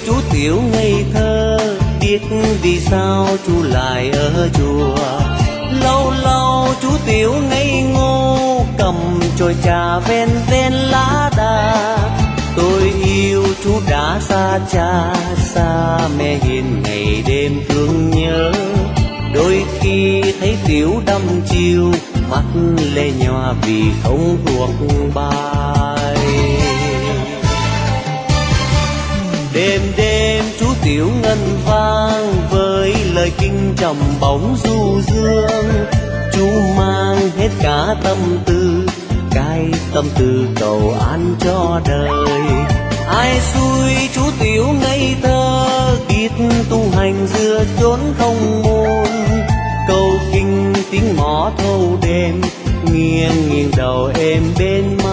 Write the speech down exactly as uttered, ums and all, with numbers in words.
chú Tiểu ngây thơ, biết vì sao chú lại ở chùa. Lâu lâu chú Tiểu ngây ngô, cầm chổi trà ven ven lá đà. Tôi yêu chú đã xa cha, xa mẹ hiền ngày đêm thương nhớ. Đôi khi thấy Tiểu đăm chiêu, mắt lệ nhòa vì không thuộc bài. Đêm đêm chú Tiểu ngân vang với lời kinh trầm bóng du dương. Chú mang hết cả tâm tư, cái tâm tư cầu an cho đời. Ai xui chú Tiểu ngây thơ, biết tu hành giữa chốn không môn. Câu kinh tiếng mõ thâu đêm, nghiêng nghiêng đầu êm bên